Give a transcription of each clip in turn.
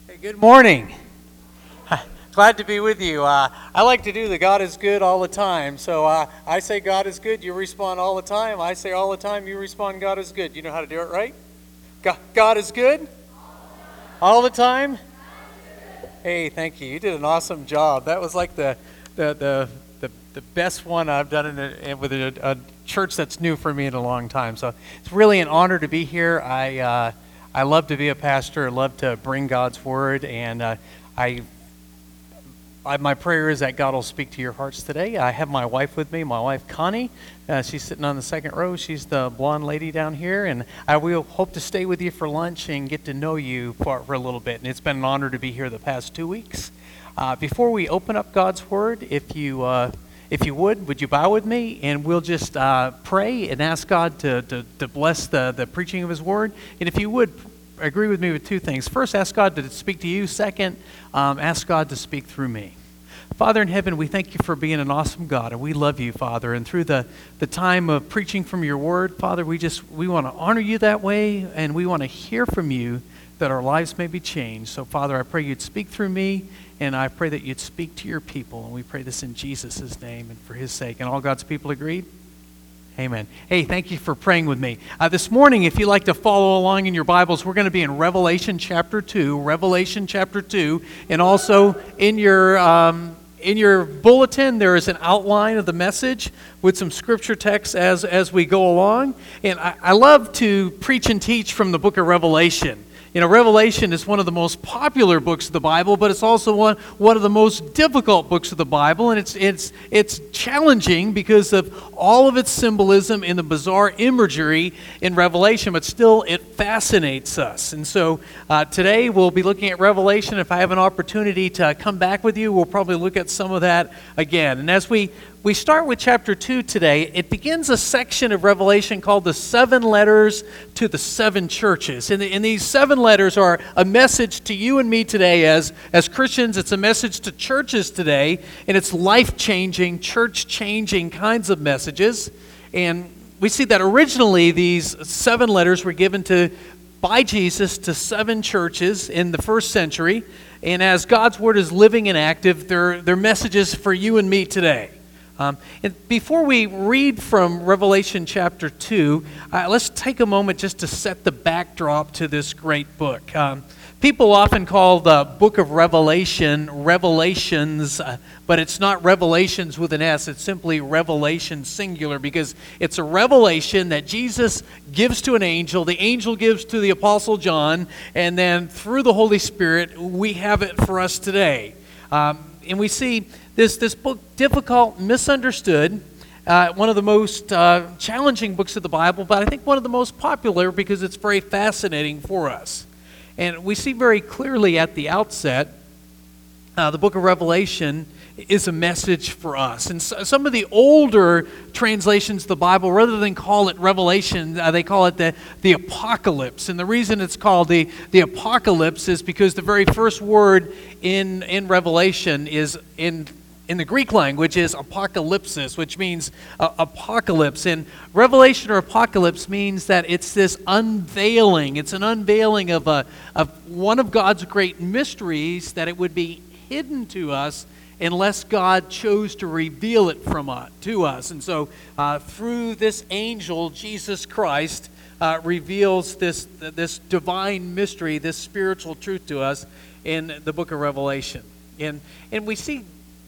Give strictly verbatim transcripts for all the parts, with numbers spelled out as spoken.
Hey, good morning. Glad to be with you. Uh, I like to do the God is good all the time. So uh, I say God is good, you respond all the time. I say all the time, you respond God is good. You know how to do it, right? God, God is good? All the time? Hey, thank you. You did an awesome job. That was like the the the the, the best one I've done in a, with a, a church that's new for me in a long time. So it's really an honor to be here. I uh, I love to be a pastor. I love to bring God's word, and uh, I, I my prayer is that God will speak to your hearts today. I have my wife with me, my wife Connie. Uh, she's sitting on the second row. She's the blonde lady down here, and I will hope to stay with you for lunch and get to know you for, for a little bit. And it's been an honor to be here the past two weeks. Uh, before we open up God's word, if you uh, if you would, would you bow with me, and we'll just uh, pray and ask God to, to, to bless the, the preaching of His word. And if you would, agree with me with two things. First, ask God to speak to you. Second, um, ask God to speak through me. Father in heaven, we thank you for being an awesome God, and we love you, Father. And through the, the time of preaching from your word, Father, we just we want to honor you that way, and we want to hear from you that our lives may be changed. So, Father, I pray you'd speak through me, and I pray that you'd speak to your people. And we pray this in Jesus' name and for his sake. And all God's people agreed? Amen. Hey, thank you for praying with me. Uh, this morning, if you'd like to follow along in your Bibles, we're going to be in Revelation chapter two, Revelation chapter two, and also in your um, in your bulletin, there is an outline of the message with some scripture texts as, as we go along. And I, I love to preach and teach from the book of Revelation. You know, Revelation is one of the most popular books of the Bible, but it's also one, one of the most difficult books of the Bible, and it's it's it's challenging because of all of its symbolism and the bizarre imagery in Revelation, but still it fascinates us. And so uh, today we'll be looking at Revelation. If I have an opportunity to come back with you, we'll probably look at some of that again. And as we We start with chapter two today. It begins a section of Revelation called the seven letters to the seven churches. And, the, and these seven letters are a message to you and me today as, as Christians. It's a message to churches today, and it's life-changing, church-changing kinds of messages. And we see that originally these seven letters were given to by Jesus to seven churches in the first century. And as God's word is living and active, they're, they're messages for you and me today. Um, and before we read from Revelation chapter two, uh, let's take a moment just to set the backdrop to this great book. Um, people often call the book of Revelation Revelations, uh, but it's not Revelations with an S. It's simply Revelation singular, because it's a revelation that Jesus gives to an angel, the angel gives to the Apostle John, and then through the Holy Spirit, we have it for us today. Um, and we see This this book, difficult, misunderstood, uh, one of the most uh, challenging books of the Bible, but I think one of the most popular because it's very fascinating for us. And we see very clearly at the outset, uh, the book of Revelation is a message for us. And so, some of the older translations of the Bible, rather than call it Revelation, uh, they call it the, the Apocalypse. And the reason it's called the, the Apocalypse is because the very first word in, in Revelation is in in the Greek language is apocalypsis, which means uh, apocalypse. And Revelation or Apocalypse means that it's this unveiling. It's an unveiling of a of one of God's great mysteries that it would be hidden to us unless God chose to reveal it from us, to us. And so uh, through this angel, Jesus Christ uh, reveals this this divine mystery, this spiritual truth to us in the book of Revelation. And and we see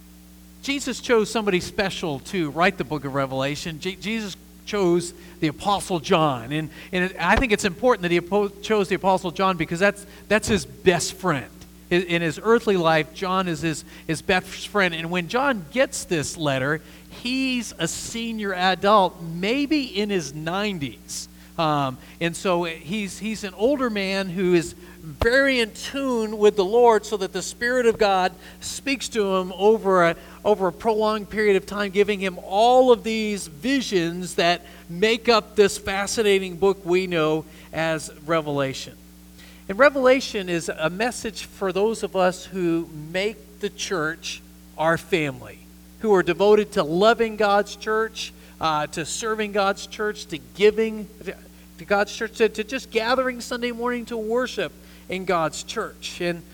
Jesus chose somebody special to write the book of Revelation. Je- Jesus chose the Apostle John. And, and it, I think it's important that he oppo- chose the Apostle John because that's that's his best friend. In, in his earthly life, John is his, his best friend. And when John gets this letter, he's a senior adult, maybe in his nineties. Um, and so he's he's an older man who is very in tune with the Lord, so that the Spirit of God speaks to him over a over a prolonged period of time, giving him all of these visions that make up this fascinating book we know as Revelation. And Revelation is a message for those of us who make the church our family, who are devoted to loving God's church, uh, to serving God's church, to giving to God's church, to, to just gathering Sunday morning to worship in God's church. And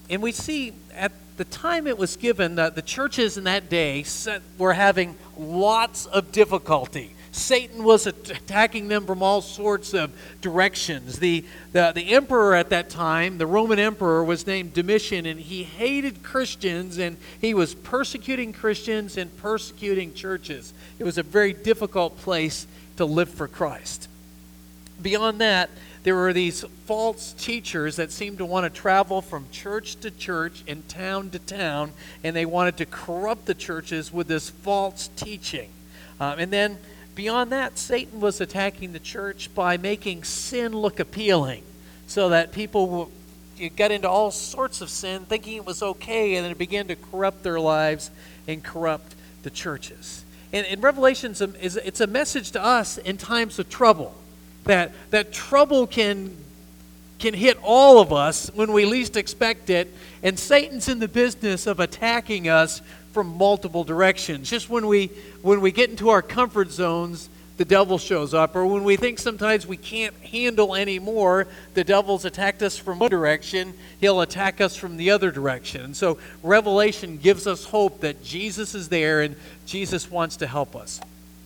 and we see at the time it was given that the churches in that day were having lots of difficulty. Satan was attacking them from all sorts of directions. The, the, the emperor at that time, the Roman emperor, was named Domitian, and he hated Christians, and he was persecuting Christians and persecuting churches. It was a very difficult place to live for Christ. Beyond that, there were these false teachers that seemed to want to travel from church to church and town to town, and they wanted to corrupt the churches with this false teaching. Um, and then beyond that, Satan was attacking the church by making sin look appealing, so that people will, you got into all sorts of sin thinking it was okay, and then it began to corrupt their lives and corrupt the churches. And, and Revelation is it's a message to us in times of trouble. That, that trouble can, can hit all of us when we least expect it, and Satan's in the business of attacking us from multiple directions. Just when we, when we get into our comfort zones, the devil shows up, or when we think sometimes we can't handle anymore, the devil's attacked us from one direction, he'll attack us from the other direction. And so Revelation gives us hope that Jesus is there and Jesus wants to help us.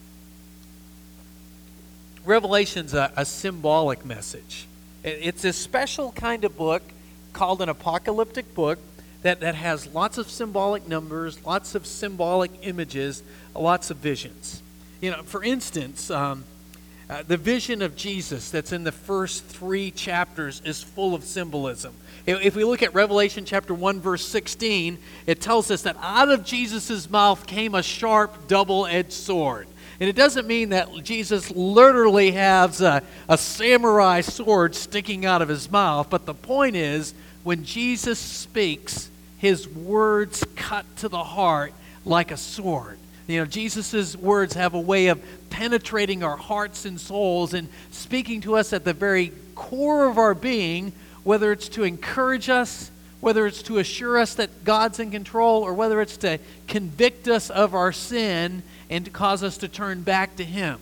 Revelation's a, a symbolic message. It's a special kind of book called an apocalyptic book that, that has lots of symbolic numbers, lots of symbolic images, lots of visions. You know, for instance, um, uh, the vision of Jesus that's in the first three chapters is full of symbolism. If, if we look at Revelation chapter one, verse sixteen, it tells us that out of Jesus' mouth came a sharp, double-edged sword. And it doesn't mean that Jesus literally has a, a samurai sword sticking out of his mouth, but the point is, when Jesus speaks, his words cut to the heart like a sword. You know, Jesus' words have a way of penetrating our hearts and souls and speaking to us at the very core of our being, whether it's to encourage us, whether it's to assure us that God's in control, or whether it's to convict us of our sin and to cause us to turn back to Him.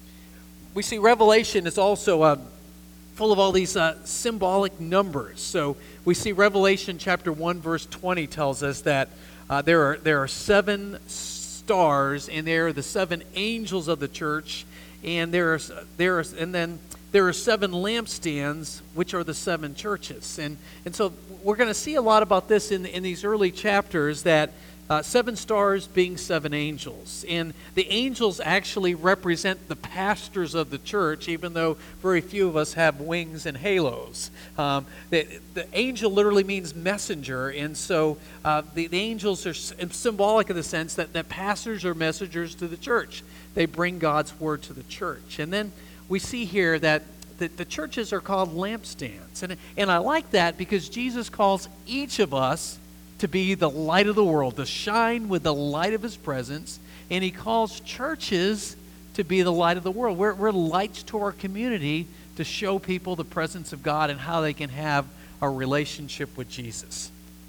We see Revelation is also uh, full of all these uh, symbolic numbers. So we see Revelation chapter one, verse twenty tells us that uh, there are there are seven stars, and they are the seven angels of the church, and there are there are and then there are seven lampstands, which are the seven churches. And and so we're going to see a lot about this in in these early chapters, that Uh, seven stars being seven angels. And the angels actually represent the pastors of the church, even though very few of us have wings and halos. Um, the, the angel literally means messenger, and so uh, the, the angels are symbolic in the sense that, that pastors are messengers to the church. They bring God's word to the church. And then we see here that the, the churches are called lampstands. And, and I like that because Jesus calls each of us to be the light of the world, to shine with the light of His presence, and He calls churches to be the light of the world. We're, we're lights to our community to show people the presence of God and how they can have a relationship with Jesus.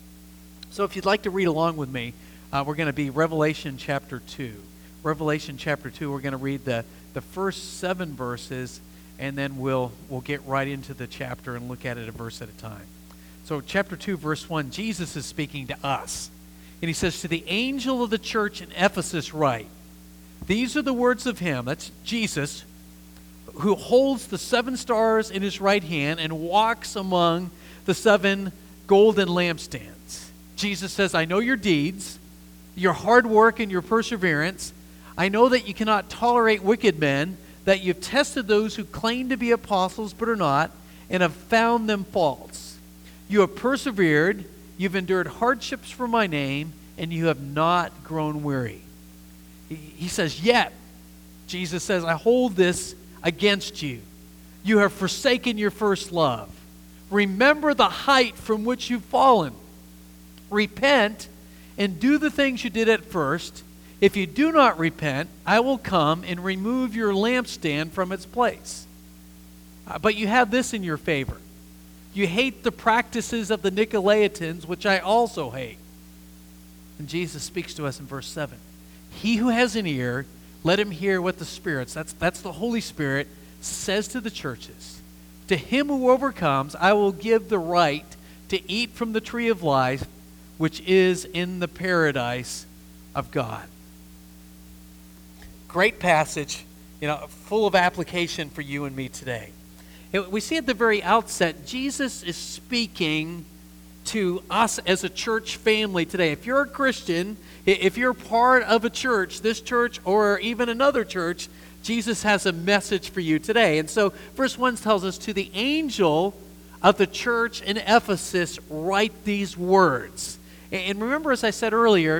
So if you'd like to read along with me, uh, we're going to be Revelation chapter two. Revelation chapter two, we're going to read the, the first seven verses, and then we'll, we'll get right into the chapter and look at it a verse at a time. So chapter two, verse one, Jesus is speaking to us. And He says, "To the angel of the church in Ephesus write, these are the words of Him," that's Jesus, "who holds the seven stars in His right hand and walks among the seven golden lampstands." Jesus says, "I know your deeds, your hard work and your perseverance. I know that you cannot tolerate wicked men, that you've tested those who claim to be apostles but are not, and have found them false. You have persevered, you've endured hardships for my name, and you have not grown weary." He, he says, "Yet," Jesus says, "I hold this against you. You have forsaken your first love. Remember the height from which you've fallen. Repent and do the things you did at first. If you do not repent, I will come and remove your lampstand from its place. Uh, but you have this in your favor. You hate the practices of the Nicolaitans, which I also hate." And Jesus speaks to us in verse seven. "He who has an ear, let him hear what the Spirit," that's, that's the Holy Spirit, "says to the churches. To him who overcomes, I will give the right to to eat from the tree of life, which is in the paradise of God. Great passage, you know, full of application for you and me today. We see at the very outset, Jesus is speaking to us as a church family today. If you're a Christian, if you're part of a church, this church or even another church, Jesus has a message for you today. And so verse one tells us, to the angel of the church in Ephesus, write these words. And remember, as I said earlier,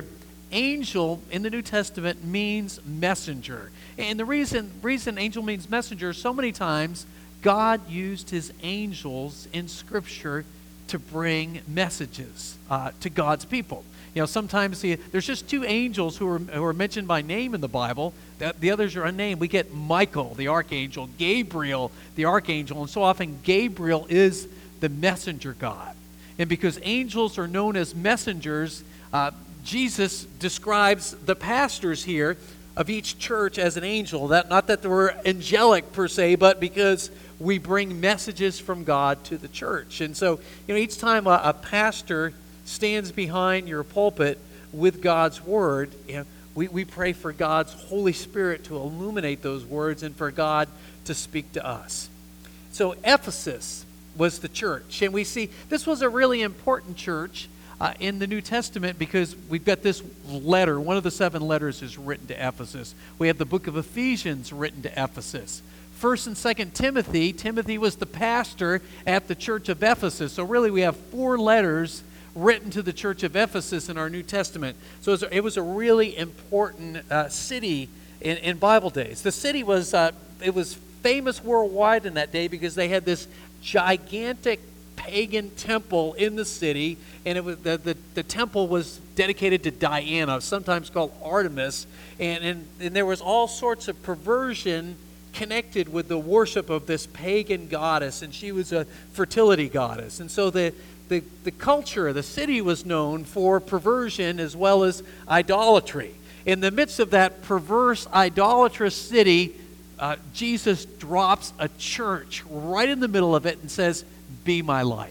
angel in the New Testament means messenger. And the reason, reason angel means messenger, so many times God used his angels in Scripture to bring messages uh, to God's people. You know, sometimes the, there's just two angels who are, who are mentioned by name in the Bible. The, the others are unnamed. We get Michael, the archangel, Gabriel, the archangel, and so often Gabriel is the messenger God. And because angels are known as messengers, uh, Jesus describes the pastors here of each church as an angel. That, not that they were angelic per se, but because we bring messages from God to the church. And so, you know, each time a, a pastor stands behind your pulpit with God's word, you know, we, we pray for God's Holy Spirit to illuminate those words and for God to speak to us. So Ephesus was the church. And we see this was a really important church uh, in the New Testament because we've got this letter. One of the seven letters is written to Ephesus. We have the book of Ephesians written to Ephesus. First and Second Timothy, Timothy was the pastor at the church of Ephesus. So really we have four letters written to the church of Ephesus in our New Testament. So it was a, it was a really important uh, city in, in Bible days. The city was uh, it was famous worldwide in that day because they had this gigantic pagan temple in the city, and it was the, the, the temple was dedicated to Diana, sometimes called Artemis, and, and, and there was all sorts of perversion connected with the worship of this pagan goddess, and she was a fertility goddess. And so the, the, the culture, the city was known for perversion as well as idolatry. In the midst of that perverse, idolatrous city, uh, Jesus drops a church right in the middle of it and says, be my light.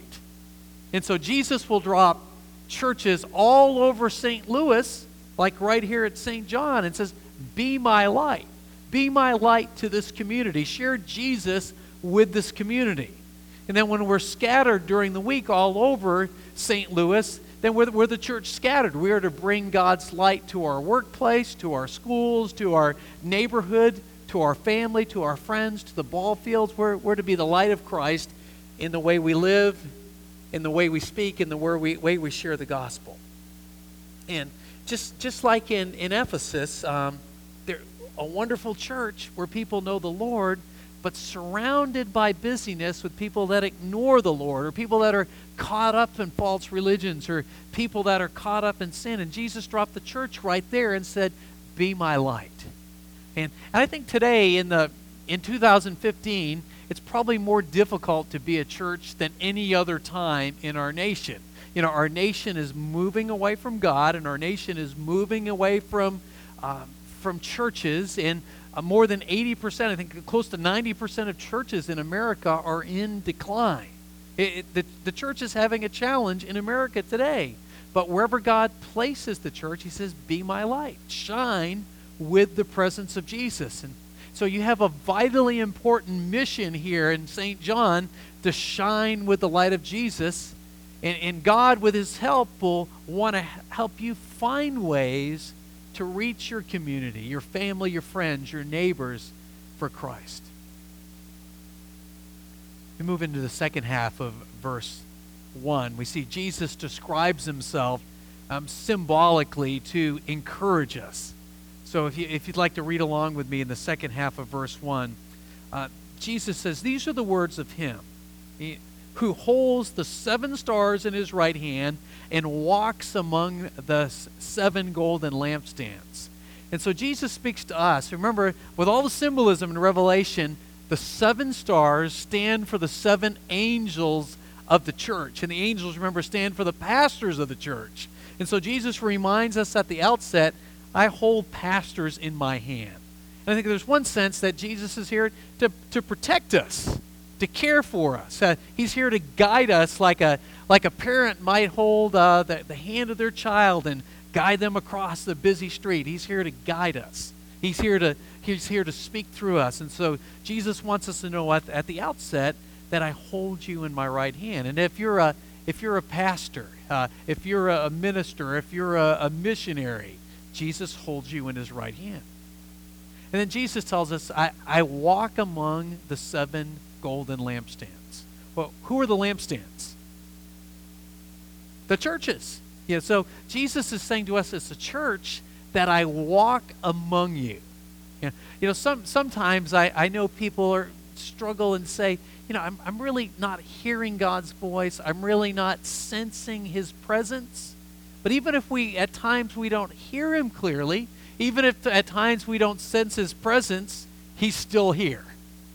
And so Jesus will drop churches all over Saint Louis, like right here at Saint John, and says, be my light. Be my light to this community. Share Jesus with this community. And then when we're scattered during the week all over Saint Louis, then we're, we're the church scattered. We are to bring God's light to our workplace, to our schools, to our neighborhood, to our family, to our friends, to the ball fields. We're, we're to be the light of Christ in the way we live, in the way we speak, in the way we, way we share the gospel. And just, just like in, in Ephesus, um, there a wonderful church where people know the Lord, but surrounded by busyness with people that ignore the Lord, or people that are caught up in false religions, or people that are caught up in sin. And Jesus dropped the church right there and said, be my light. And, and I think today in the in two thousand fifteen, it's probably more difficult to be a church than any other time in our nation. You know, our nation is moving away from God, and our nation is moving away from um, from churches, and uh, more than eighty percent, I think close to ninety percent of churches in America are in decline. It, it, the, the church is having a challenge in America today. But wherever God places the church, he says, be my light. Shine with the presence of Jesus. And so you have a vitally important mission here in Saint John to shine with the light of Jesus. And, and God, with his help, will want to help you find ways to reach your community, your family, your friends, your neighbors for Christ. We move into the second half of verse one. We see Jesus describes himself um, symbolically to encourage us. So if, you, if you'd like to read along with me in the second half of verse one, uh, Jesus says, these are the words of him he, who holds the seven stars in his right hand and walks among the seven golden lampstands. And so Jesus speaks to us. Remember, with all the symbolism in Revelation, the seven stars stand for the seven angels of the church. And the angels, remember, stand for the pastors of the church. And so Jesus reminds us at the outset, I hold pastors in my hand. And I think there's one sense that Jesus is here to, to protect us, to care for us. Uh, he's here to guide us like a like a parent might hold uh, the, the hand of their child and guide them across the busy street. He's here to guide us. He's here to He's here to speak through us. And so Jesus wants us to know at, at the outset that I hold you in my right hand. And if you're a if you're a pastor, uh, if you're a minister, if you're a, a missionary, Jesus holds you in his right hand. And then Jesus tells us, I, I walk among the seven golden lampstands. Well, who are the lampstands? The churches. Yeah, so Jesus is saying to us as a church that I walk among you. You know, you know some, sometimes I, I know people are struggle and say, you know, I'm, I'm really not hearing God's voice. I'm really not sensing his presence. But even if we, at times we don't hear him clearly, even if at times we don't sense his presence, he's still here.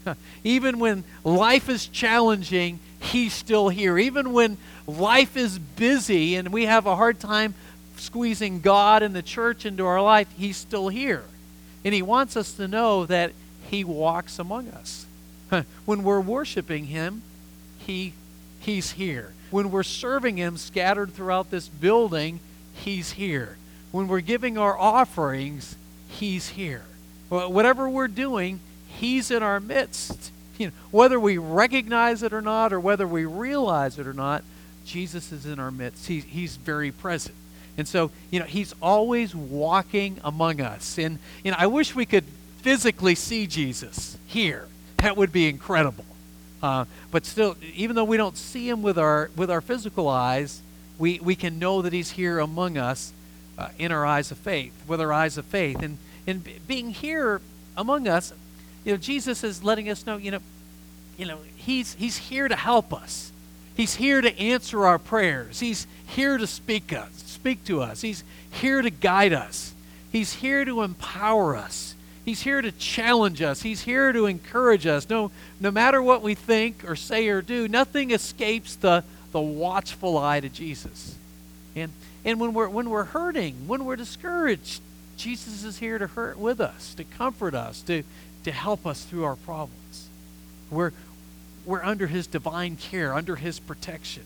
Even when life is challenging, he's still here. Even when life is busy and we have a hard time squeezing God and the church into our life, he's still here. And he wants us to know that he walks among us. When we're worshiping him, he he's here. When we're serving him scattered throughout this building, he's here. When we're giving our offerings, he's here. Whatever we're doing, he's in our midst. You know, whether we recognize it or not, or whether we realize it or not, Jesus is in our midst. He, he's very present. And so, you know, he's always walking among us. And, you know, I wish we could physically see Jesus here. That would be incredible. Uh, but still, even though we don't see him with our with our physical eyes, we, we can know that he's here among us uh, in our eyes of faith, with our eyes of faith. And, and being here among us, you know, Jesus is letting us know, you know, you know, he's he's here to help us. He's here to answer our prayers. He's here to speak us, speak to us. He's here to guide us. He's here to empower us. He's here to challenge us. He's here to encourage us. No, no matter what we think or say or do, nothing escapes the, the watchful eye to Jesus. And and when we're when we're hurting, when we're discouraged, Jesus is here to hurt with us, to comfort us, to to help us through our problems. We're we're under his divine care, under his protection.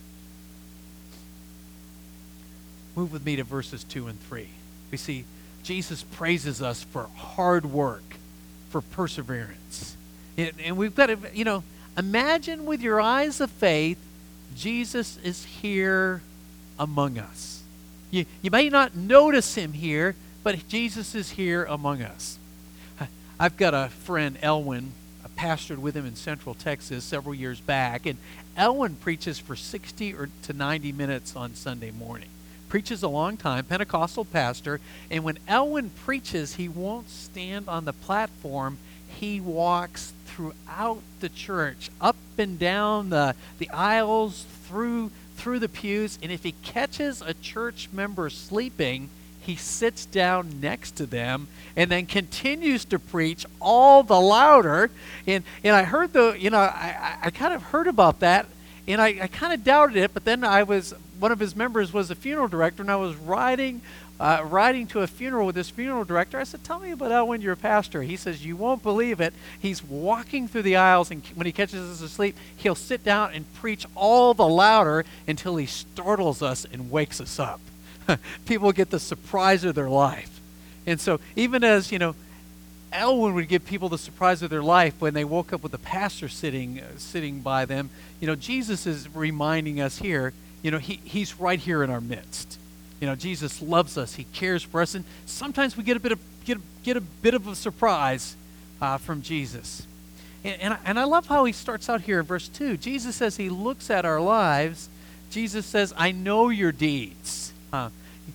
Move with me to verses two and three. We see Jesus praises us for hard work, for perseverance. And, and we've got to, you know, imagine with your eyes of faith, Jesus is here among us. You, you may not notice him here, but Jesus is here among us. I've got a friend, Elwin. I pastored with him in Central Texas several years back, and Elwin preaches for sixty or to ninety minutes on Sunday morning. Preaches a long time, Pentecostal pastor, and when Elwin preaches, he won't stand on the platform. He walks throughout the church, up and down the, the aisles, through through the pews, and if he catches a church member sleeping, he sits down next to them and then continues to preach all the louder. And and I heard the, you know, I, I kind of heard about that, and I, I kind of doubted it, but then I was, one of his members was a funeral director, and I was riding uh, riding to a funeral with this funeral director. I said, tell me about Elwin, you're a pastor. He says, you won't believe it. He's walking through the aisles, and when he catches us asleep, he'll sit down and preach all the louder until he startles us and wakes us up. People get the surprise of their life. And so even as, you know, Elwin would give people the surprise of their life when they woke up with the pastor sitting uh, sitting by them, you know, Jesus is reminding us here, you know, he, he's right here in our midst. You know, Jesus loves us. He cares for us. And sometimes we get a bit of, get, get a bit of a surprise uh, from Jesus. And, and, I, and I love how he starts out here in verse two. Jesus says he looks at our lives. Jesus says, I know your deeds. Uh,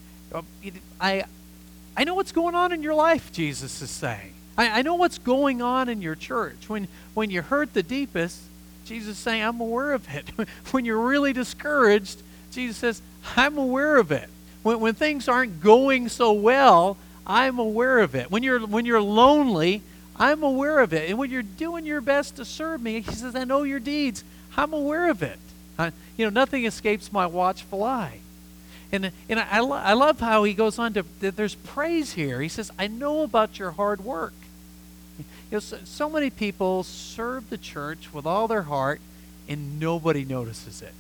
I, I know what's going on in your life, Jesus is saying. I, I know what's going on in your church. When, when you hurt the deepest, Jesus is saying, I'm aware of it. When you're really discouraged, Jesus says, I'm aware of it. When, when things aren't going so well, I'm aware of it. When you're, when you're lonely, I'm aware of it. And when you're doing your best to serve me, he says, I know your deeds. I'm aware of it. I, you know, nothing escapes my watchful eye. And, and I, I, lo- I love how he goes on to, that there's praise here. He says, I know about your hard work. You know, so, so many people serve the church with all their heart, and nobody notices it.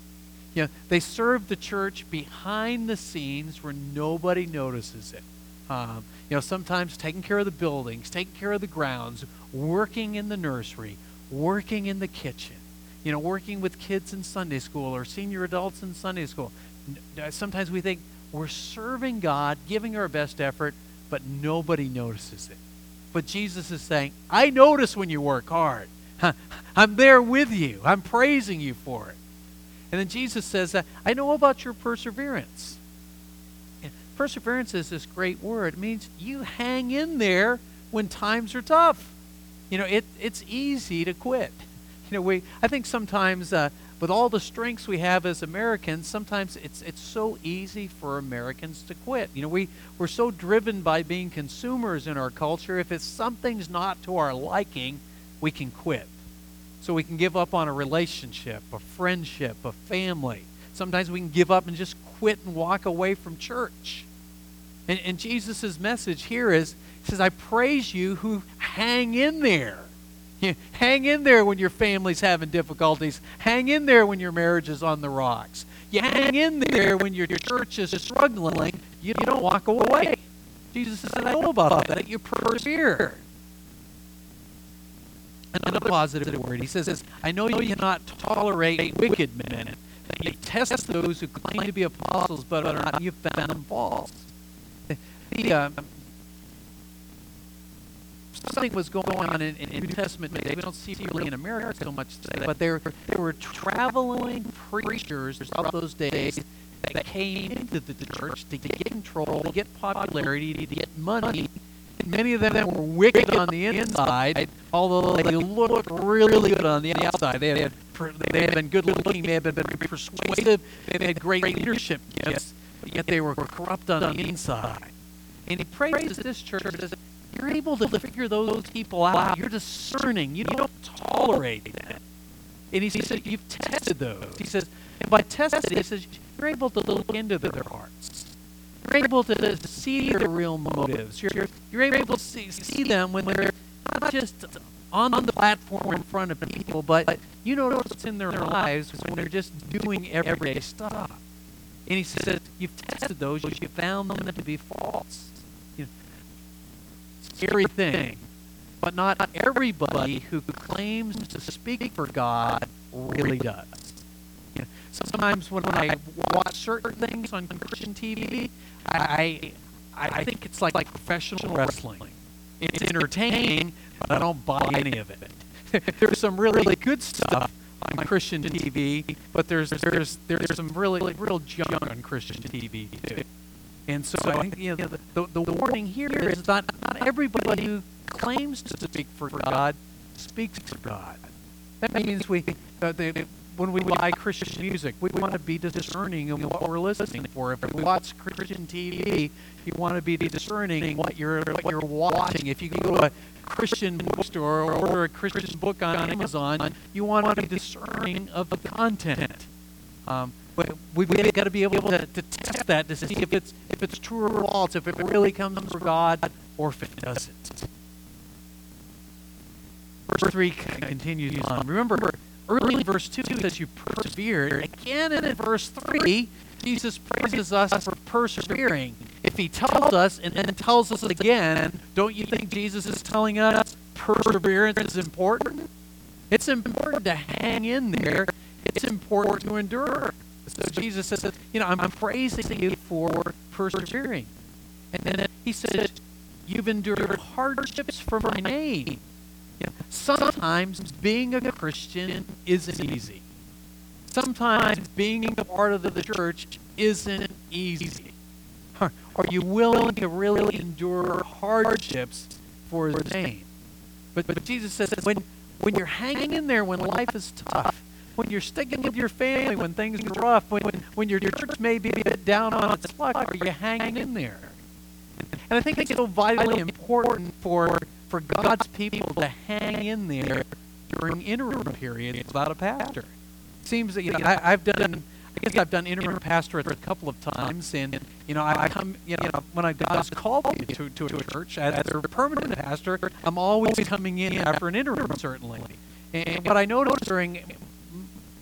You know, they serve the church behind the scenes where nobody notices it. Um, you know, sometimes taking care of the buildings, taking care of the grounds, working in the nursery, working in the kitchen, you know, working with kids in Sunday school or senior adults in Sunday school. Sometimes we think we're serving God, giving our best effort, but nobody notices it. But Jesus is saying, I notice when you work hard. I'm there with you. I'm praising you for it. And then Jesus says, I know about your perseverance. And perseverance is this great word. It means you hang in there when times are tough. You know, it, it's easy to quit. You know, we I think sometimes uh, with all the strengths we have as Americans, sometimes it's it's so easy for Americans to quit. You know, we, we're so driven by being consumers in our culture. If it's something's not to our liking, we can quit. So we can give up on a relationship, a friendship, a family. Sometimes we can give up and just quit and walk away from church. And, and Jesus' message here is, he says, I praise you who hang in there. You hang in there when your family's having difficulties. Hang in there when your marriage is on the rocks. You hang in there when your church is struggling. You don't walk away. Jesus said, I know about that. You persevere. Another positive word. He says, I know you cannot tolerate wicked men. That you test those who claim to be apostles, but are not. You've found them false. The, uh, something was going on in, in New Testament today. We don't see it really in America so much today, but there, there were traveling preachers of those days that came into the church to get control, to get popularity, to get money. And many of them were wicked on the inside, although they looked really good on the outside. They had, they had been good looking, they had been persuasive, they had great leadership gifts, but yet they were corrupt on the inside. And he praises this church as you're able to figure those people out. You're discerning. You don't tolerate them. And he says, you've tested those. He says, and by testing, he says, you're able to look into their hearts. You're able to see their real motives. You're, you're able to see, see them when they're not just on the platform in front of people, but you know what's in their lives when they're just doing everyday stuff. And he says, you've tested those, you've found them to be false. You know, scary thing. But not everybody who claims to speak for God really does. You know, sometimes when I watch certain things on Christian T V, I, I, I think it's like, like professional wrestling. It's entertaining, but I don't buy any of it. There's some really good stuff on Christian T V, but there's there's there's some really real junk on Christian T V too. And so I think you know the, the, the warning here is not not everybody who claims to speak for God speaks for God. That means we uh, they, when we buy Christian music, we want to be discerning of what we're listening for. If we watch Christian T V, you want to be discerning what you're what you're watching. If you go to a Christian bookstore or order a Christian book on Amazon, you want to be discerning of the content. Um, but we've got to be able to, to test that to see if it's if it's true or false, if it really comes from God or if it doesn't. Verse three continues on. Remember, early in verse two it says you persevered. Again in verse three, Jesus praises us for persevering. If he tells us and then tells us again, don't you think Jesus is telling us perseverance is important? It's important to hang in there. It's important to endure. So Jesus says, you know, I'm, I'm praising you for persevering. And then he says, you've endured hardships for my name. You know, sometimes being a Christian isn't easy. Sometimes being a part of the church isn't easy. Are, are you willing to really endure hardships for his name? But, but Jesus says, when, when you're hanging in there when life is tough, when you're sticking with your family when things are rough, when, when your church may be a bit down on its luck, are you hanging in there? And I think it's so vitally important for, for God's people to hang in there during interim periods without a pastor. It seems that, you know, I, I've done, I guess I've done interim pastorate a couple of times, and, you know, I, I come, you know, when I God's called me to, to a church as their permanent pastor, I'm always coming in after an interim, certainly. And what I noticed during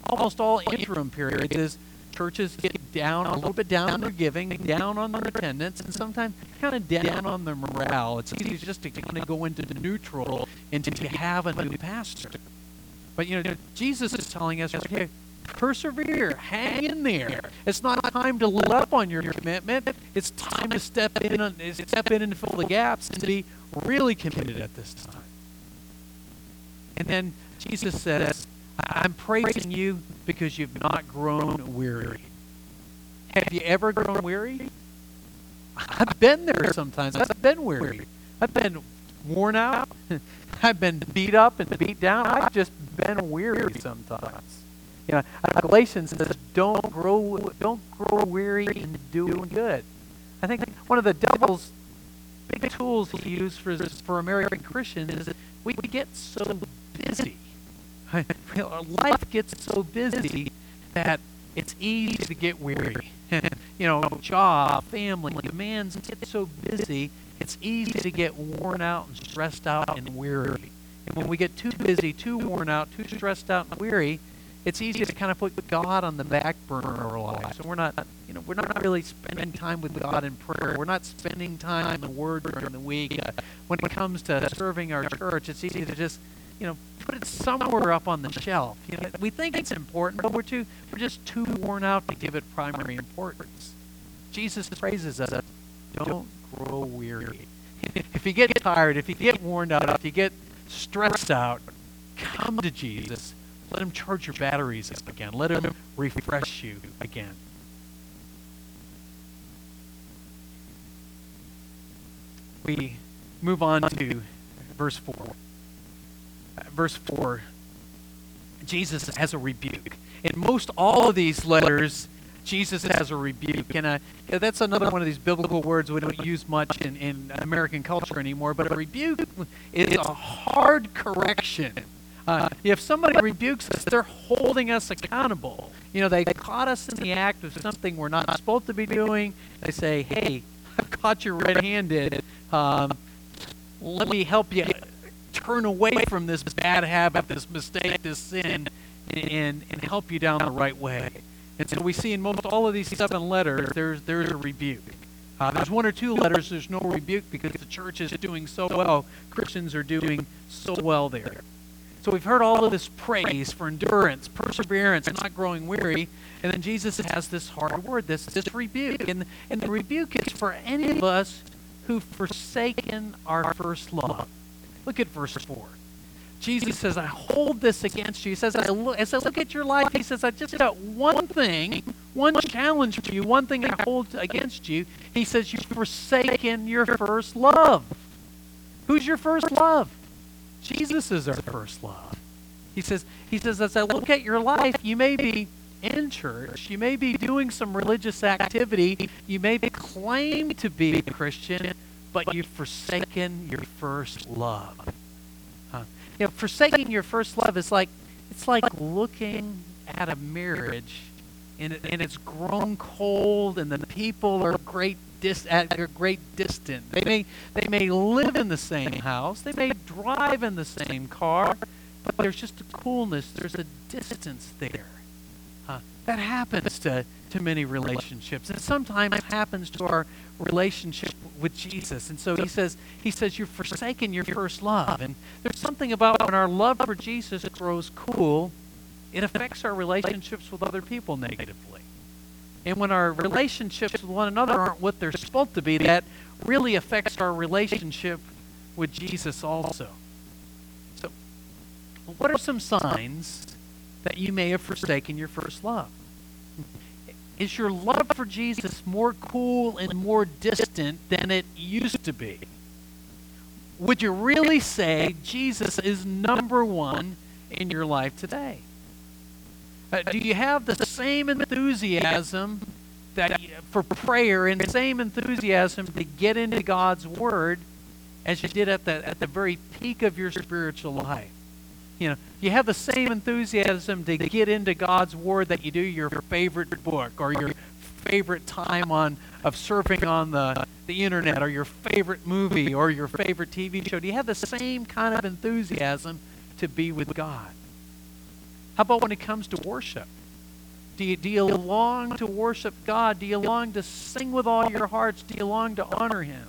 almost all interim periods is churches get down, a little bit down on their giving, down on their attendance, and sometimes kind of down on their morale. It's easy just to kind of go into the neutral and to have a new pastor. But, you know, Jesus is telling us, okay, persevere, hang in there. It's not time to let up on your commitment. It's time to step in, on, step in and fill the gaps and to be really committed at this time. And then Jesus says, I'm praising you because you've not grown weary. Have you ever grown weary? I've been there sometimes. I've been weary. I've been worn out. I've been beat up and beat down. I've just been weary sometimes. You know, Galatians says, "Don't grow, don't grow weary in doing good." I think one of the devil's big tools he used for for American Christians is that we get so busy. Our life gets so busy that it's easy to get weary. You know, job, family, demands get so busy, it's easy to get worn out and stressed out and weary. And when we get too busy, too worn out, too stressed out and weary, it's easy to kind of put God on the back burner of our lives. And we're not, you know, we're not really spending time with God in prayer. We're not spending time in the Word during the week. Uh, when it comes to serving our church, it's easy to just, you know, put it somewhere up on the shelf. You know, we think it's important, but we're too, we're just too worn out to give it primary importance. Jesus praises us, don't grow weary. If you get tired, if you get worn out, if you get stressed out, come to Jesus. Let him charge your batteries up again. Let him refresh you again. We move on to verse four. Uh, verse four, Jesus has a rebuke. In most all of these letters, Jesus has a rebuke. And uh, that's another one of these biblical words we don't use much in, in American culture anymore. But a rebuke is a hard correction. Uh, if somebody rebukes us, they're holding us accountable. You know, they caught us in the act of something we're not supposed to be doing. They say, hey, I've caught you red-handed. Um, let me help you turn away from this bad habit, this mistake, this sin, and, and help you down the right way. And so we see in most all of these seven letters, there's, there's a rebuke. Uh, there's one or two letters, there's no rebuke because the church is doing so well. Christians are doing so well there. So we've heard all of this praise for endurance, perseverance, not growing weary, and then Jesus has this hard word, this, this rebuke. And, and the rebuke is for any of us who've forsaken our first love. Look at verse four. Jesus says, I hold this against you. He says, I look, as I look at your life, he says, I just got one thing, one challenge for you, one thing I hold against you. He says, you've forsaken your first love. Who's your first love? Jesus is our first love. He says, he says, as I look at your life, you may be in church, you may be doing some religious activity, you may claim to be a Christian, but you've forsaken your first love. Huh? You know, forsaking your first love is like, it's like looking at a marriage and, it, and it's grown cold and the people are great Dis, at a great distance. They may they may live in the same house. They may drive in the same car, but there's just a coolness. There's a distance there. Uh, that happens to, to many relationships, and sometimes happens to our relationship with Jesus. And so he says he says you've forsaken your first love. And there's something about when our love for Jesus grows cool, it affects our relationships with other people negatively. And when our relationships with one another aren't what they're supposed to be, that really affects our relationship with Jesus also. So, what are some signs that you may have forsaken your first love? Is your love for Jesus more cool and more distant than it used to be? Would you really say Jesus is number one in your life today? Uh, do you have the same enthusiasm that for prayer and same enthusiasm to get into God's Word as you did at the at the very peak of your spiritual life? You know, you have the same enthusiasm to get into God's Word that you do your favorite book or your favorite time on of surfing on the, the internet or your favorite movie or your favorite T V show. Do you have the same kind of enthusiasm to be with God? How about when it comes to worship? Do you, do you long to worship God? Do you long to sing with all your hearts? Do you long to honor Him?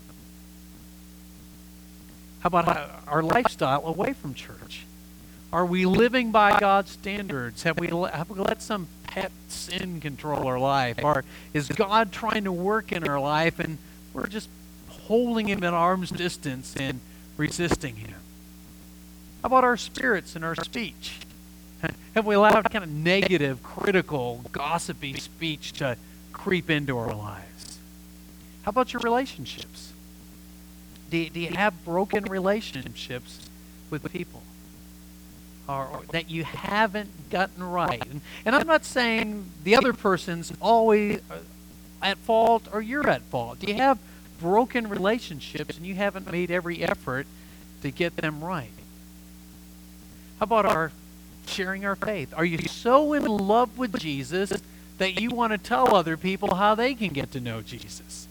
How about our lifestyle away from church? Are we living by God's standards? Have we, have we let some pet sin control our life? Or is God trying to work in our life and we're just holding Him at arm's distance and resisting Him? How about our spirits and our speech? Have we allowed kind of negative, critical, gossipy speech to creep into our lives? How about your relationships? Do you, do you have broken relationships with people? Or, or that you haven't gotten right? And, and I'm not saying the other person's always at fault or you're at fault. Do you have broken relationships and you haven't made every effort to get them right? How about our sharing our faith? Are you so in love with Jesus that you want to tell other people how they can get to know Jesus?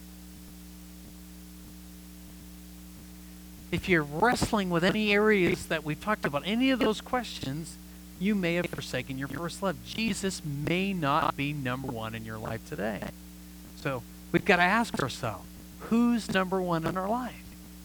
If you're wrestling with any areas that we've talked about, any of those questions, you may have forsaken your first love. Jesus may not be number one in your life today. So we've got to ask ourselves, who's number one in our life?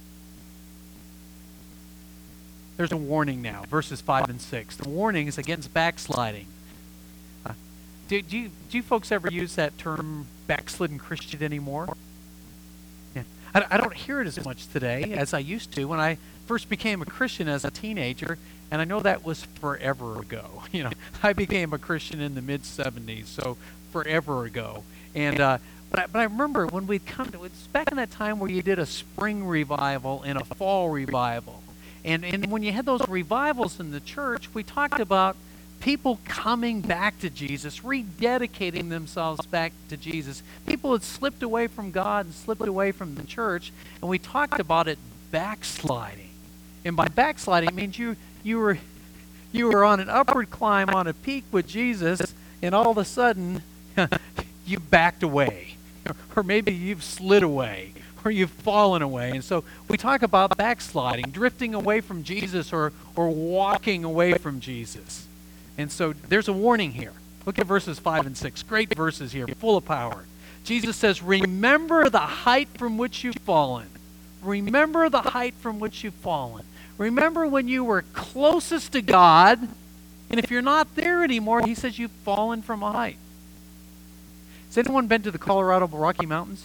There's a warning now, verses five and six. The warning is against backsliding. Uh, do, do, you, do you folks ever use that term, backslidden Christian, anymore? Yeah. I, I don't hear it as much today as I used to when I first became a Christian as a teenager, and I know that was forever ago. You know, I became a Christian in the mid seventies, so forever ago. And uh, but I, but I remember when we'd come to it's back in that time where you did a spring revival and a fall revival. And, and when you had those revivals in the church, we talked about people coming back to Jesus, rededicating themselves back to Jesus. People had slipped away from God and slipped away from the church, and we talked about it backsliding. And by backsliding, it means you, you, were, you were on an upward climb on a peak with Jesus, and all of a sudden, you backed away. Or maybe you've slid away. Or you've fallen away. And so we talk about backsliding, drifting away from Jesus or, or walking away from Jesus. And so there's a warning here. Look at verses five and six. Great verses here, full of power. Jesus says, remember the height from which you've fallen. Remember the height from which you've fallen. Remember when you were closest to God, and if you're not there anymore, he says you've fallen from a height. Has anyone been to the Colorado Rocky Mountains?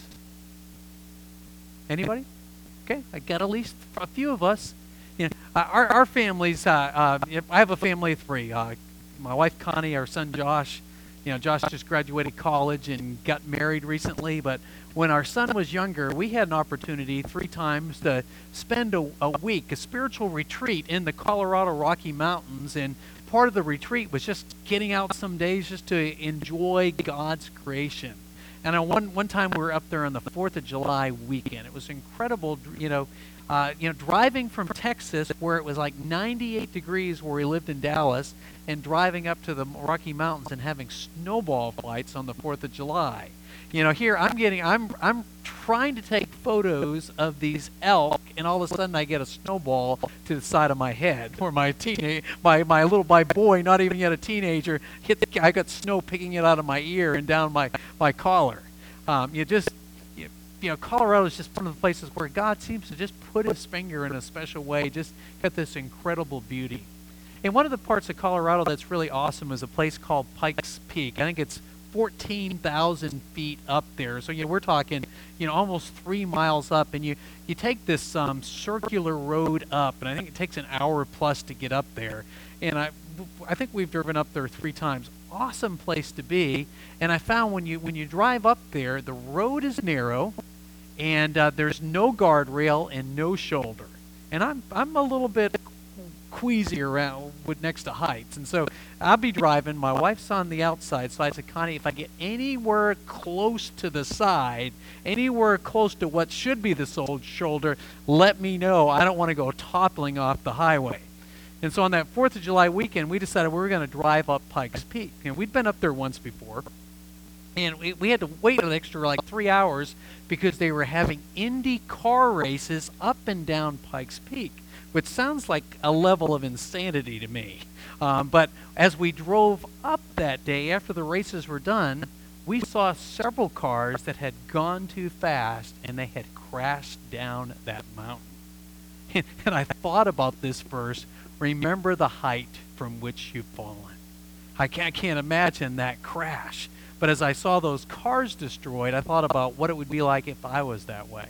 Anybody? Okay, I got at least a few of us. You know, uh, our our families. Uh, uh, I have a family of three. Uh, my wife Connie, our son Josh. You know, Josh just graduated college and got married recently. But when our son was younger, we had an opportunity three times to spend a, a week, a spiritual retreat in the Colorado Rocky Mountains. And part of the retreat was just getting out some days just to enjoy God's creation. And uh, one one time we were up there on the fourth of July weekend. It was incredible, you know, uh, you know, driving from Texas where it was like ninety-eight degrees where we lived in Dallas, and driving up to the Rocky Mountains and having snowball fights on the fourth of July. You know, here I'm getting, I'm I'm trying to take photos of these elk, and all of a sudden I get a snowball to the side of my head, or my teen, my my little my boy, not even yet a teenager, hit the, I got snow picking it out of my ear and down my my collar. Um, you just, you, you know, Colorado is just one of the places where God seems to just put His finger in a special way, just got this incredible beauty. And one of the parts of Colorado that's really awesome is a place called Pikes Peak. I think it's fourteen thousand feet up there. So, you know, we're talking, you know, almost three miles up. And you, you take this um, circular road up, and I think it takes an hour plus to get up there. And I, I think we've driven up there three times. Awesome place to be. And I found when you when you drive up there, the road is narrow, and uh, there's no guardrail and no shoulder. And I'm I'm a little bit queasy around with next to heights, and so I'll be driving. My wife's on the outside, so I said, Connie, if I get anywhere close to the side, anywhere close to what should be the sold shoulder, let me know. I don't want to go toppling off the highway. And so on that fourth of July weekend, we decided we were going to drive up Pikes Peak. And we'd been up there once before, and we, we had to wait an extra like three hours because they were having Indy car races up and down Pikes Peak, which sounds like a level of insanity to me. Um, but as we drove up that day after the races were done, we saw several cars that had gone too fast and they had crashed down that mountain. And, and I thought about this verse, remember the height from which you've fallen. I can't, I can't imagine that crash. But as I saw those cars destroyed, I thought about what it would be like if I was that way.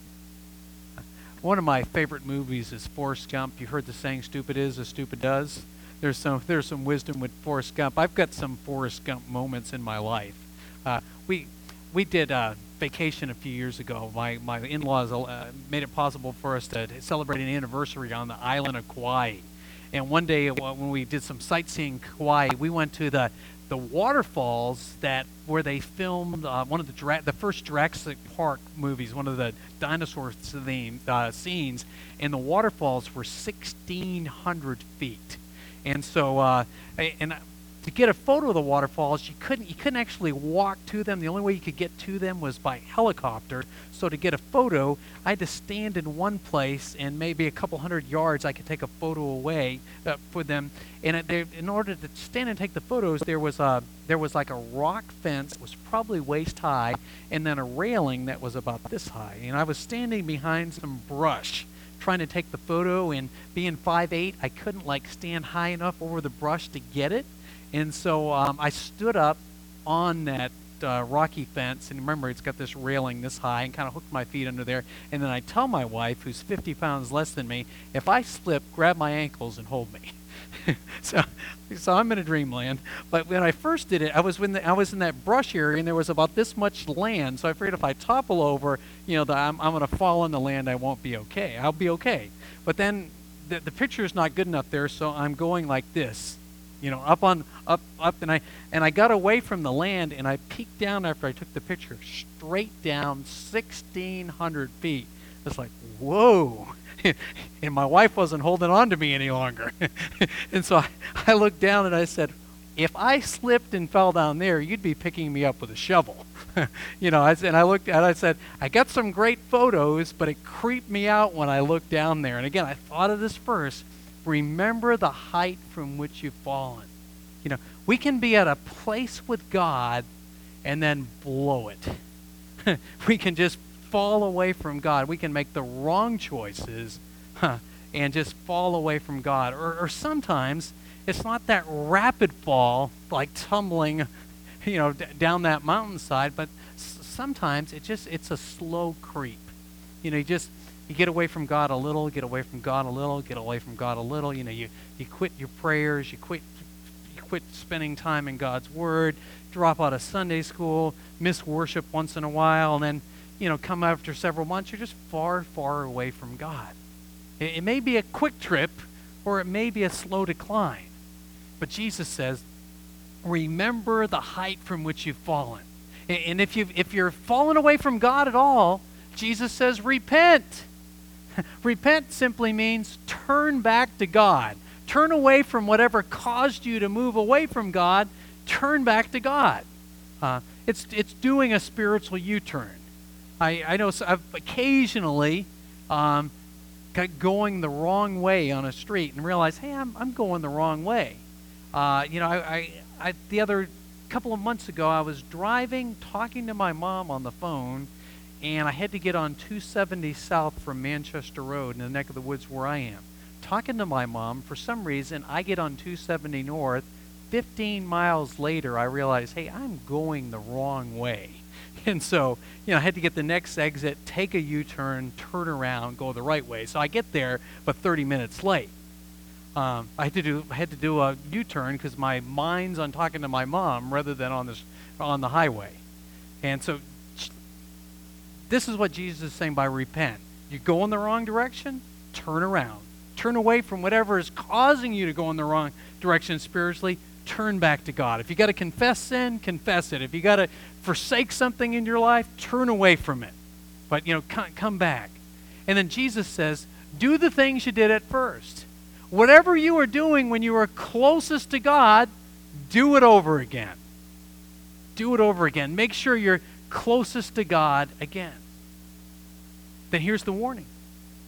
One of my favorite movies is Forrest Gump. You heard the saying, stupid is as stupid does? There's some, there's some wisdom with Forrest Gump. I've got some Forrest Gump moments in my life. Uh, we we did a vacation a few years ago. My, my in-laws uh, made it possible for us to celebrate an anniversary on the island of Kauai. And one day when we did some sightseeing in Kauai, we went to the the waterfalls that where they filmed uh, one of the Dra- the first Jurassic Park movies, one of the dinosaur theme, uh, scenes, and the waterfalls were sixteen hundred feet. And so, uh, and to get a photo of the waterfalls, you couldn't you couldn't actually walk to them. The only way you could get to them was by helicopter. So to get a photo, I had to stand in one place, and maybe a couple hundred yards, I could take a photo away uh, for them. And it, they, in order to stand and take the photos, there was a there was like a rock fence that was probably waist high, and then a railing that was about this high. And I was standing behind some brush, trying to take the photo, and being five eight, I couldn't like stand high enough over the brush to get it. And so um, I stood up on that uh, rocky fence, and remember, it's got this railing this high, and kind of hooked my feet under there. And then I tell my wife, who's fifty pounds less than me, if I slip, grab my ankles and hold me. so, so I'm in a dreamland. But when I first did it, I was in the, I was in that brush area, and there was about this much land. So I figured if I topple over, you know, the, I'm I'm going to fall on the land. I won't be okay. I'll be okay. But then the the picture is not good enough there, so I'm going like this. You know, up on, up, up, and I, and I got away from the land, and I peeked down after I took the picture, straight down sixteen hundred feet. It's like, whoa. And my wife wasn't holding on to me any longer. And so I, I looked down and I said, if I slipped and fell down there, you'd be picking me up with a shovel. You know, I, and I looked and I said, I got some great photos, but it creeped me out when I looked down there. And again, I thought of this verse, remember the height from which you've fallen. You know, we can be at a place with God and then blow it. We can just fall away from God. We can make the wrong choices huh, and just fall away from God. Or, or sometimes it's not that rapid fall, like tumbling, you know, d- down that mountainside, but s- sometimes it just it's a slow creep. You know, you just You get away from God a little, get away from God a little, get away from God a little. You know, you, you quit your prayers, you quit you quit spending time in God's Word, drop out of Sunday school, miss worship once in a while, and then, you know, come after several months, you're just far, far away from God. It, it may be a quick trip, or it may be a slow decline. But Jesus says, remember the height from which you've fallen. And, and if you've if you're fallen away from God at all, Jesus says, repent. Repent simply means turn back to God. Turn away from whatever caused you to move away from God. Turn back to God. Uh, it's it's doing a spiritual U-turn. I, I know so I've occasionally um, got going the wrong way on a street and realized, hey, I'm I'm going the wrong way. Uh, you know, I, I, I the other couple of months ago, I was driving, talking to my mom on the phone, and I had to get on two seventy south from Manchester Road in the neck of the woods where I am. Talking to my mom, for some reason, I get on two seventy north. fifteen miles later, I realize, hey, I'm going the wrong way. And so, you know, I had to get the next exit, take a U-turn, turn around, go the right way. So I get there, but thirty minutes late. Um, I had to do I had to do a U-turn because my mind's on talking to my mom rather than on this on the highway. And so this is what Jesus is saying by repent. You go in the wrong direction, turn around. Turn away from whatever is causing you to go in the wrong direction spiritually. Turn back to God. If you got to confess sin, confess it. If you got to forsake something in your life, turn away from it. But, you know, come, come back. And then Jesus says, do the things you did at first. Whatever you were doing when you were closest to God, do it over again. Do it over again. Make sure you're closest to God again. Then here's the warning.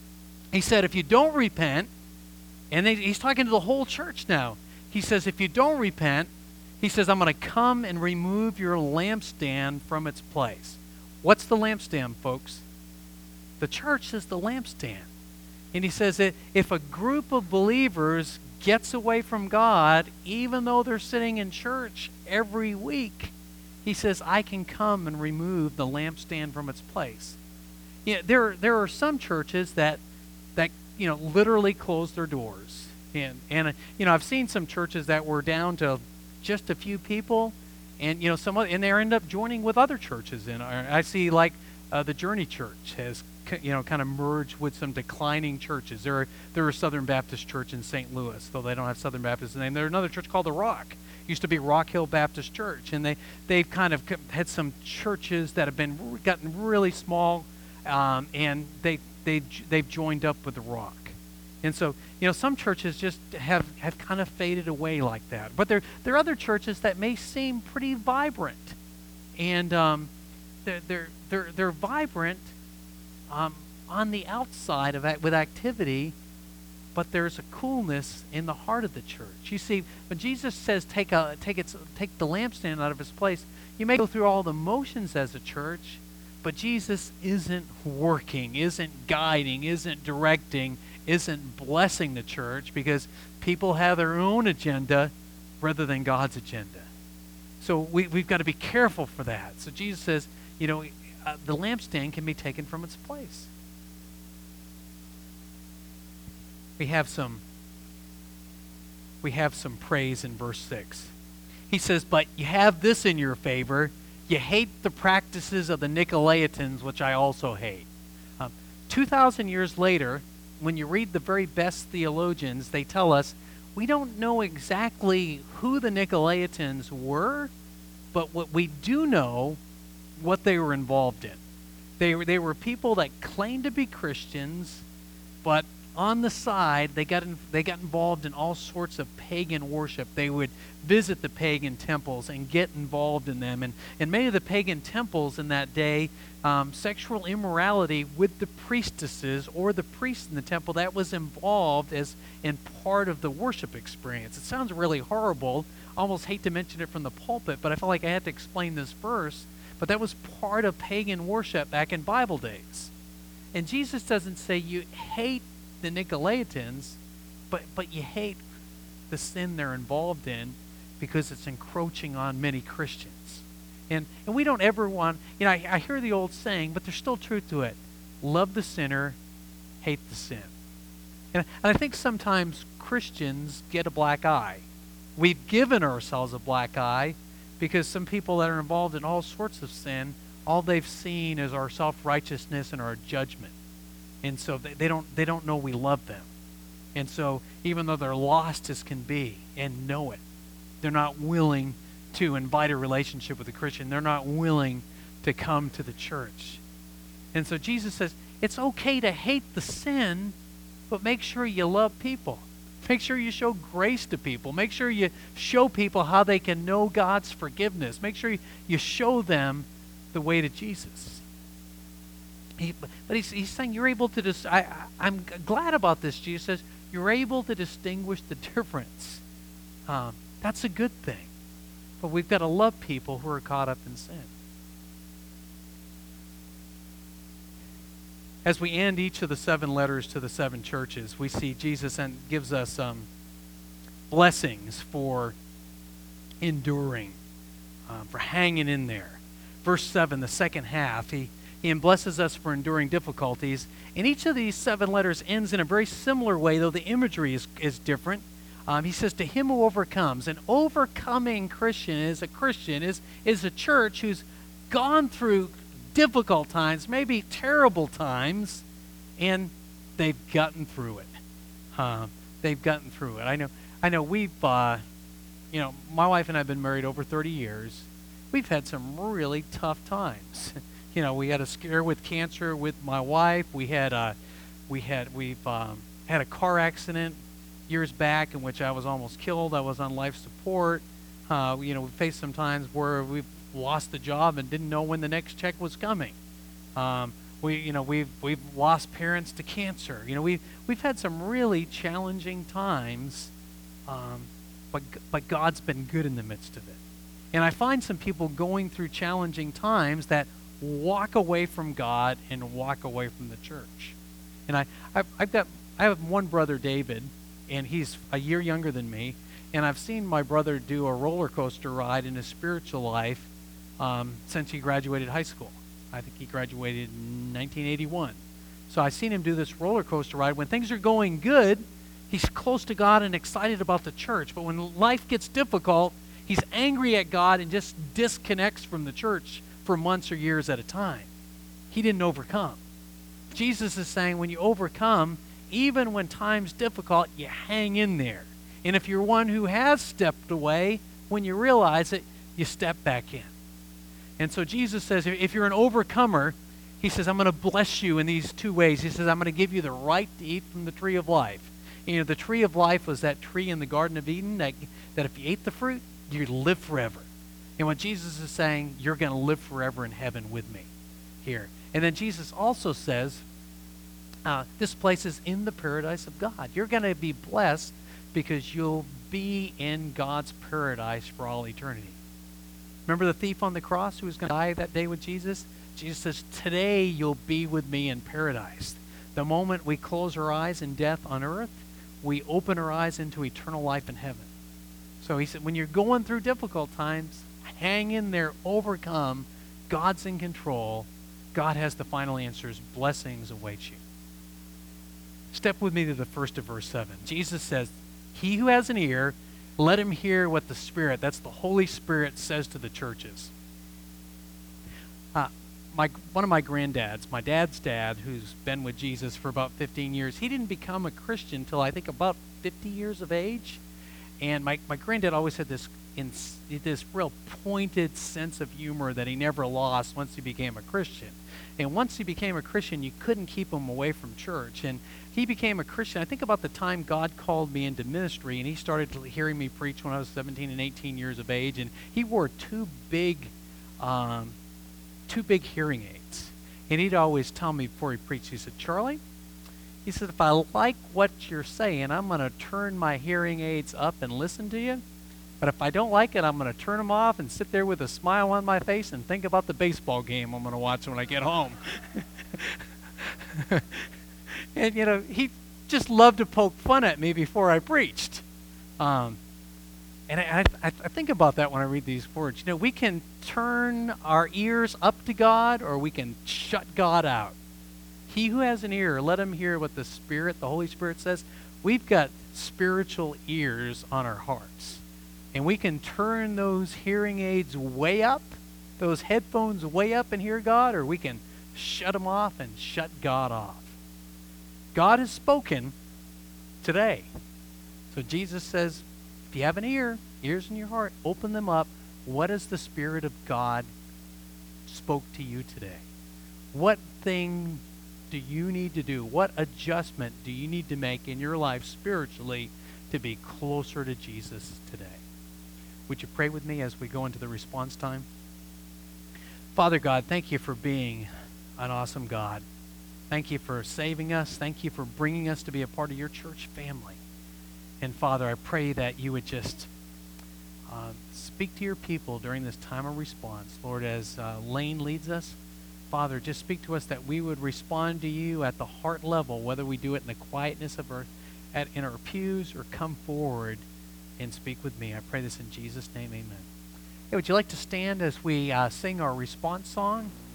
He said, if you don't repent, and they, he's talking to the whole church now. He says, if you don't repent, he says, I'm going to come and remove your lampstand from its place. What's the lampstand, folks? The church is the lampstand. And he says that if a group of believers gets away from God, even though they're sitting in church every week, he says, I can come and remove the lampstand from its place. Yeah, there, there are some churches that, that you know, literally close their doors. And, and uh, you know, I've seen some churches that were down to just a few people, and, you know, some, and they end up joining with other churches. And I see, like, uh, the Journey Church has, you know, kind of merged with some declining churches. There are, there are Southern Baptist Church in Saint Louis, though they don't have Southern Baptist name. There's another church called The Rock. Used to be Rock Hill Baptist Church, and they, they've kind of had some churches that have been gotten really small, um, and they, they, they've joined up with The Rock. And so, you know, some churches just have, have kind of faded away like that. But there, there are other churches that may seem pretty vibrant. And um, they're, they're, they're, they're vibrant um, on the outside of it with activity, but there's a coolness in the heart of the church. You see, when Jesus says take, a, take, its, take the lampstand out of its place, you may go through all the motions as a church, but Jesus isn't working, isn't guiding, isn't directing, isn't blessing the church, because people have their own agenda rather than God's agenda. So we, we've got to be careful for that. So Jesus says, you know, uh, the lampstand can be taken from its place. We have some we have some praise in verse six. He says, but you have this in your favor. You hate the practices of the Nicolaitans, which I also hate. Um, two thousand years later, when you read the very best theologians, they tell us we don't know exactly who the Nicolaitans were, but what we do know, what they were involved in. They were, they were people that claimed to be Christians, but on the side, they got in, they got involved in all sorts of pagan worship. They would visit the pagan temples and get involved in them. And in many of the pagan temples in that day, um, sexual immorality with the priestesses or the priests in the temple, that was involved as in part of the worship experience. It sounds really horrible. I almost hate to mention it from the pulpit, but I felt like I had to explain this verse. But that was part of pagan worship back in Bible days. And Jesus doesn't say you hate the Nicolaitans, but but you hate the sin they're involved in because it's encroaching on many Christians. And and we don't ever want, you know, I, I hear the old saying, but there's still truth to it. Love the sinner, hate the sin. And, and I think sometimes Christians get a black eye. We've given ourselves a black eye because some people that are involved in all sorts of sin, all they've seen is our self-righteousness and our judgment. And so they, they don't they don't know we love them. And so even though they're lost as can be and know it, they're not willing to invite a relationship with a Christian. They're not willing to come to the church. And so Jesus says, it's okay to hate the sin, but make sure you love people. Make sure you show grace to people. Make sure you show people how they can know God's forgiveness. Make sure you, you show them the way to Jesus. He, but he's, he's saying you're able to dis- I, I, I'm glad about this. Jesus says you're able to distinguish the difference. Um, that's a good thing. But we've got to love people who are caught up in sin. As we end each of the seven letters to the seven churches, we see Jesus and gives us um, blessings for enduring, um, for hanging in there. Verse seven, the second half, he He blesses us for enduring difficulties. And each of these seven letters ends in a very similar way, though the imagery is, is different. Um, he says, to him who overcomes. An overcoming Christian is a Christian, is, is a church who's gone through difficult times, maybe terrible times, and they've gotten through it. Uh, they've gotten through it. I know, I know we've, uh, you know, my wife and I have been married over thirty years. We've had some really tough times. You know, we had a scare with cancer with my wife. We had a, we had we've um, had a car accident years back in which I was almost killed. I was on life support. Uh, you know, we faced some times where we've lost the job and didn't know when the next check was coming. Um, We, you know, we've we've lost parents to cancer. You know, we've we've had some really challenging times, um, but but God's been good in the midst of it. And I find some people going through challenging times that walk away from God and walk away from the church. And I, I've, I've got I have one brother, David, and he's a year younger than me. And I've seen my brother do a roller coaster ride in his spiritual life um, since he graduated high school. I think he graduated in nineteen eighty-one. So I've seen him do this roller coaster ride. When things are going good, he's close to God and excited about the church. But when life gets difficult, he's angry at God and just disconnects from the church for months or years at a time. He didn't overcome. Jesus is saying when you overcome, even when time's difficult, you hang in there. And if you're one who has stepped away, when you realize it, you step back in. And so Jesus says, if you're an overcomer, he says, I'm going to bless you in these two ways. He says, I'm going to give you the right to eat from the tree of life. You know, the tree of life was that tree in the Garden of Eden that, that if you ate the fruit, you'd live forever. And what Jesus is saying, you're going to live forever in heaven with me here. And then Jesus also says, uh, this place is in the paradise of God. You're going to be blessed because you'll be in God's paradise for all eternity. Remember the thief on the cross who was going to die that day with Jesus? Jesus says, today you'll be with me in paradise. The moment we close our eyes in death on earth, we open our eyes into eternal life in heaven. So he said, when you're going through difficult times, hang in there, overcome. God's in control. God has the final answers. Blessings await you. Step with me to the first of verse seven. Jesus says, he who has an ear, let him hear what the Spirit, that's the Holy Spirit, says to the churches. Uh, my one of my granddads, my dad's dad, who's been with Jesus for about fifteen years, he didn't become a Christian until I think about fifty years of age. And my, my granddad always had this in, this real pointed sense of humor that he never lost once he became a Christian. And once he became a Christian, you couldn't keep him away from church. And he became a Christian. I think about the time God called me into ministry, and he started hearing me preach when I was seventeen and eighteen years of age. And he wore two big, um, two big hearing aids. And he'd always tell me before he preached, he said, Charlie, he said, if I like what you're saying, I'm going to turn my hearing aids up and listen to you. But if I don't like it, I'm going to turn them off and sit there with a smile on my face and think about the baseball game I'm going to watch when I get home. And, you know, he just loved to poke fun at me before I preached. Um, and I, I, I think about that when I read these words. You know, we can turn our ears up to God, or we can shut God out. He who has an ear, let him hear what the Spirit, the Holy Spirit says. We've got spiritual ears on our hearts. And we can turn those hearing aids way up, those headphones way up and hear God, or we can shut them off and shut God off. God has spoken today. So Jesus says, if you have an ear, ears in your heart, open them up. What has the Spirit of God spoke to you today? What thing do you need to do? What adjustment do you need to make in your life spiritually to be closer to Jesus today? Would you pray with me as we go into the response time? Father God, thank you for being an awesome God. Thank you for saving us. Thank you for bringing us to be a part of your church family. And Father, I pray that you would just uh, speak to your people during this time of response. Lord, as uh, Lane leads us, Father, just speak to us that we would respond to you at the heart level, whether we do it in the quietness of our, at, in our pews or come forward and speak with me. I pray this in Jesus' name, amen. Hey, would you like to stand as we uh, sing our response song?